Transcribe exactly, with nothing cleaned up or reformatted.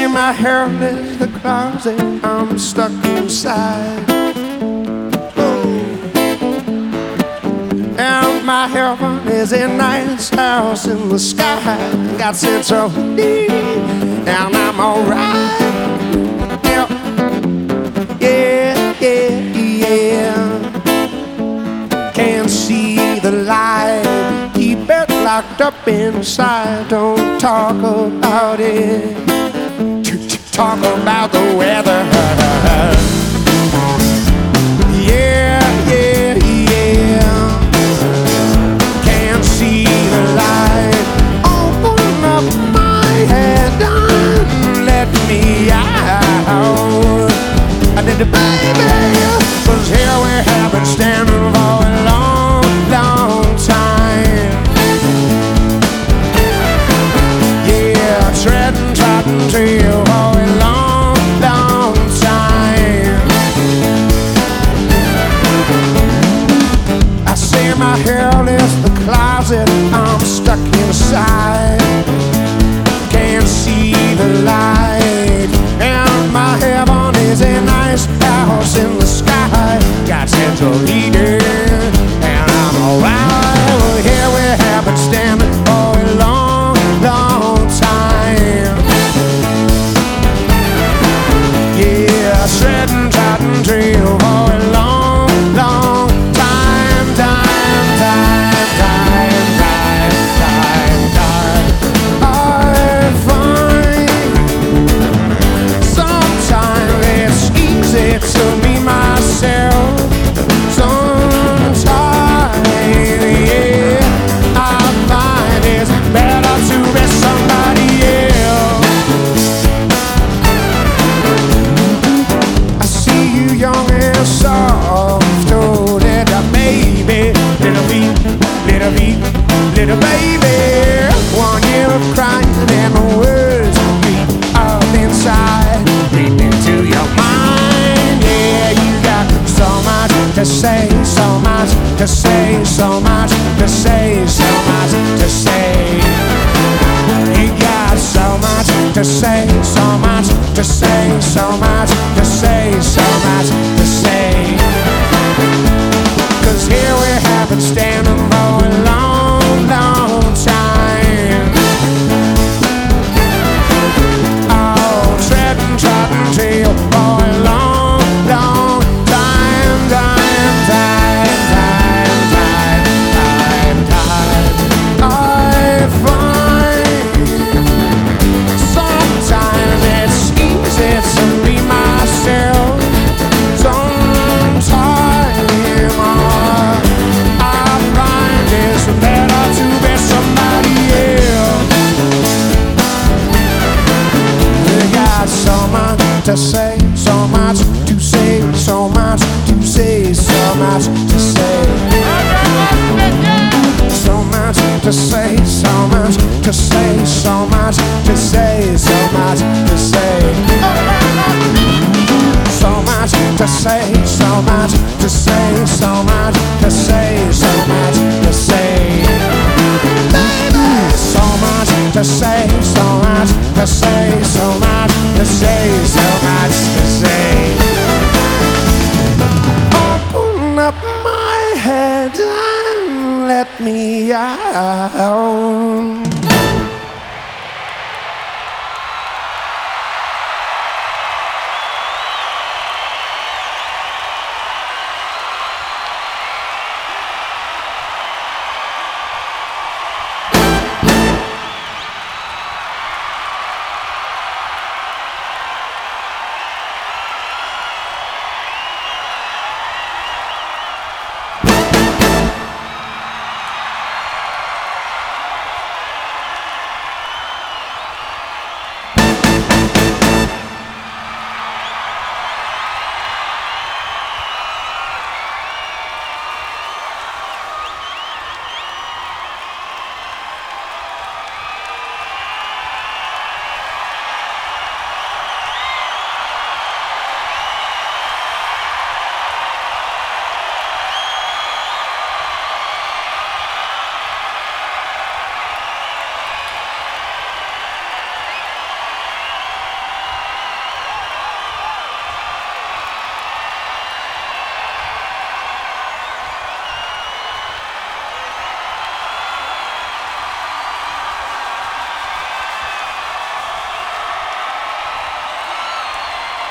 my hair is the closet I'm stuck inside. And my heaven is a nice house in the sky. Got central heat, and I'm alright. Yeah, yeah, yeah, yeah. Can't see the light, keep it locked up inside. Don't talk about it, talk about the weather. Yeah, yeah, yeah. Can't see the light. Open up my head and let me out. I did it, baby, 'cause here we have been standing for a long, long time. Yeah, treading, trotting to you for a long, long time. I say my hell is the closet I'm stuck inside. Can't see the light, and my heaven is a nice house in the sky. Got central heating, and I'm alright. Well, here we have been standing for a long, long time. Yeah, shredding, trotting trail for a long, long time, time, time, time, time, time, time. I find sometimes it's easy to be myself. Sometimes, yeah, I find it's better to be somebody else. I see you young and soft, oh little baby, little wee, little wee, little baby. One year of crying and the words beat up inside, leap into your mind. Yeah, you got so much to say, so much to say, so much to say, so much to say. You got so much to say, so much to say, so much to say, so much to say. 'Cause here we have been standing for a long, long time. Oh, treading, trotting trail for a long, long time, time, time, time, time, time, time. I find sometimes it's easy to be myself. Sometimes uh, I find it's better to be somebody else. You got so much to say, so much to say, so much to say, so much to say. So much to say, so much to say, so much to say, so much to say. So much to say, so much to say, so much to say, so much to say. Baby, so much to say, so much to say, so much to say, so much to say. Open up my head and let me out.